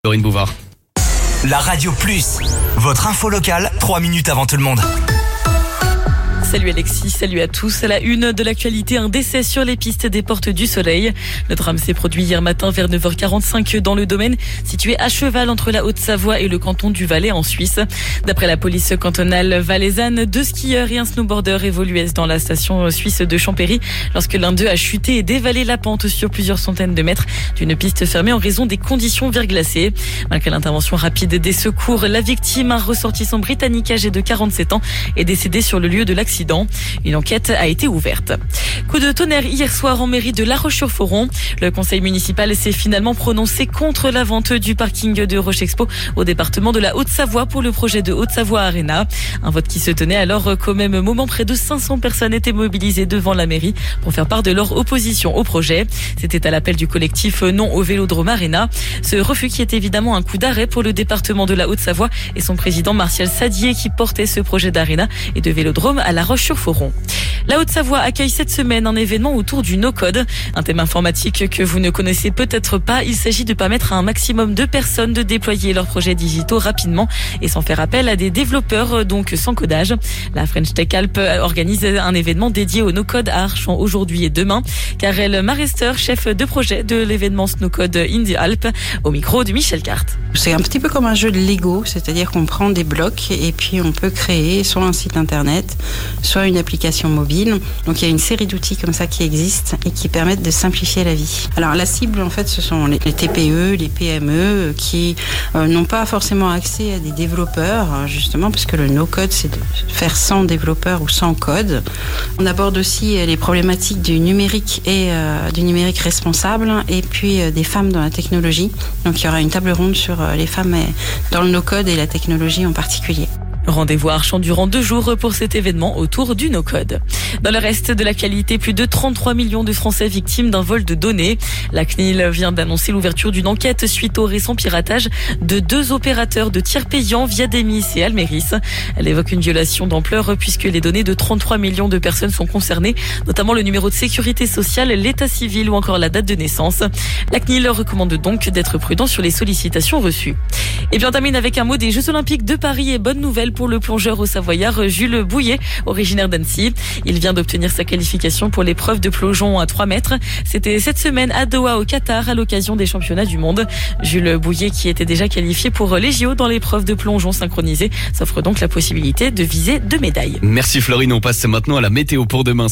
Laurine Bouvard. La Radio Plus, votre info locale, 3 minutes avant tout le monde. Salut Alexis, salut à tous. À la une de l'actualité, un décès sur les pistes des Portes du Soleil. Le drame s'est produit hier matin vers 9h45 dans le domaine situé à cheval entre la Haute-Savoie et le canton du Valais en Suisse. D'après la police cantonale valaisanne, 2 skieurs et un snowboarder évoluaient dans la station suisse de Champéry lorsque l'un d'eux a chuté et dévalé la pente sur plusieurs centaines de mètres d'une piste fermée en raison des conditions verglacées. Malgré l'intervention rapide des secours, la victime, un ressortissant britannique âgé de 47 ans, est décédé sur le lieu de l'accident. Une enquête a été ouverte. Coup de tonnerre hier soir en mairie de La Roche-sur-Foron. Le conseil municipal s'est finalement prononcé contre la vente du parking de Roche-Expo au département de la Haute-Savoie pour le projet de Haute-Savoie Arena. Un vote qui se tenait alors qu'au même moment, près de 500 personnes étaient mobilisées devant la mairie pour faire part de leur opposition au projet. C'était à l'appel du collectif Non au Vélodrome Arena. Ce refus qui est évidemment un coup d'arrêt pour le département de la Haute-Savoie et son président Martial Sadier qui portait ce projet d'Arena et de Vélodrome à La Roche-sur-Foron. La Haute-Savoie accueille cette semaine un événement autour du no-code, un thème informatique que vous ne connaissez peut-être pas. Il s'agit de permettre à un maximum de personnes de déployer leurs projets digitaux rapidement et sans faire appel à des développeurs, donc sans codage. La French Tech Alp organise un événement dédié au no-code à Archamps aujourd'hui et demain. Karel Marester, chef de projet de l'événement Snowcode in the Alp, au micro de Michel Carte. C'est un petit peu comme un jeu de Lego, c'est-à-dire qu'on prend des blocs et puis on peut créer soit un site internet, soit une application mobile. Donc il y a une série d'outils comme ça qui existent et qui permettent de simplifier la vie. Alors la cible en fait ce sont les TPE, les PME qui n'ont pas forcément accès à des développeurs justement parce que le no-code c'est de faire sans développeur ou sans code. On aborde aussi les problématiques du numérique et du numérique responsable et puis des femmes dans la technologie. Donc il y aura une table ronde sur les femmes dans le no-code et la technologie en particulier. Rendez-vous à Archamps durant 2 jours pour cet événement autour du no-code. Dans le reste de l'actualité, plus de 33 millions de Français victimes d'un vol de données. La CNIL vient d'annoncer l'ouverture d'une enquête suite au récent piratage de 2 opérateurs de tiers payants Viademis et Almeris. Elle évoque une violation d'ampleur puisque les données de 33 millions de personnes sont concernées, notamment le numéro de sécurité sociale, l'état civil ou encore la date de naissance. La CNIL recommande donc d'être prudent sur les sollicitations reçues. Et bien on termine avec un mot des Jeux Olympiques de Paris et bonne nouvelle pour le plongeur au Savoyard Jules Bouillet, originaire d'Annecy. Il vient d'obtenir sa qualification pour l'épreuve de plongeon à 3 mètres. C'était cette semaine à Doha au Qatar à l'occasion des championnats du monde. Jules Bouillet, qui était déjà qualifié pour les JO dans l'épreuve de plongeon synchronisé, s'offre donc la possibilité de viser 2 médailles. Merci Florine, on passe maintenant à la météo pour demain.